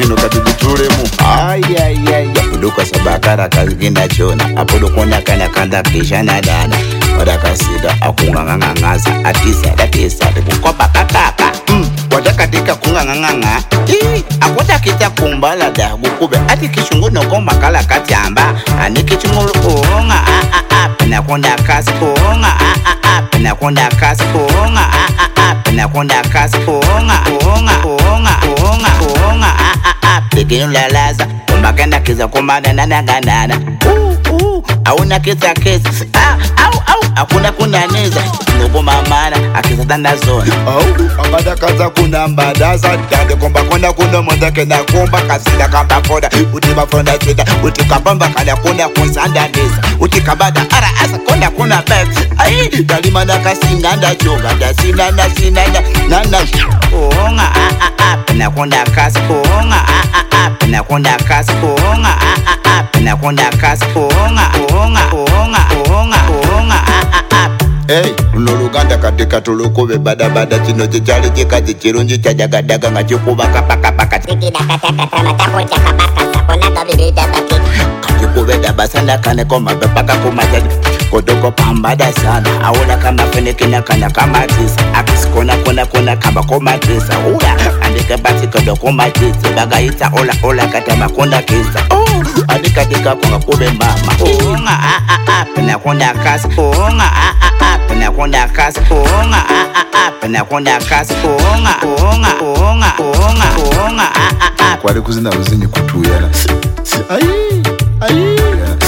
kino katuditulemu Buduka sabakara kazginda chona Apudu konda kana kanda kishana dana Wadaka sida akungangangaza Atisa datisa Bukopa kakaka Wadaka tika kunganganganga Akwada kita kumbala da Bukube ati kishungu noko makala katiamba Ani kichungulu kuhonga Penakonda kasi kuhonga Penakonda kasi kuhonga Penakonda kasi kuhonga Tegenu lalaza Kumbakenda kiza kumana nanaganana Auna kita kesa Akuna kuna neza Nubu mamana Akisa tanda zona Ambada kaza kuna mbadaza Dade kumba konda kuna mwanda kena kumba Kasida kamba koda Utima fonda sida Utika bamba kada kuna kunsanda neza Utika bada ara asa konda kuna bek Dalimana kasinganda joga Dasinana Nana Kuhonga Penakonda kasi kuhonga Penakonda kasi kuhonga Penakonda kasi kuhonga Hey, unoluganda katika tulukuwe bada chino chichali chikazi chirunji chajagadaga nga chukuba kapaka Sikida katakata matako chakabaka sakona kabirida baki Kachukuwe dabasana kane koma bepaka kumajadi Kodoko pambada sana Aula kama fenekina kana kama tisa Akisikona kama koma tisa Andika basi kodoko matisa Bagaita ola katama konda kisa Andika tika konga kube mama Penakonda kasi Penakonda kasi Penakonda kasi Kwale kuzina uzinyi kutuyana. Ayi.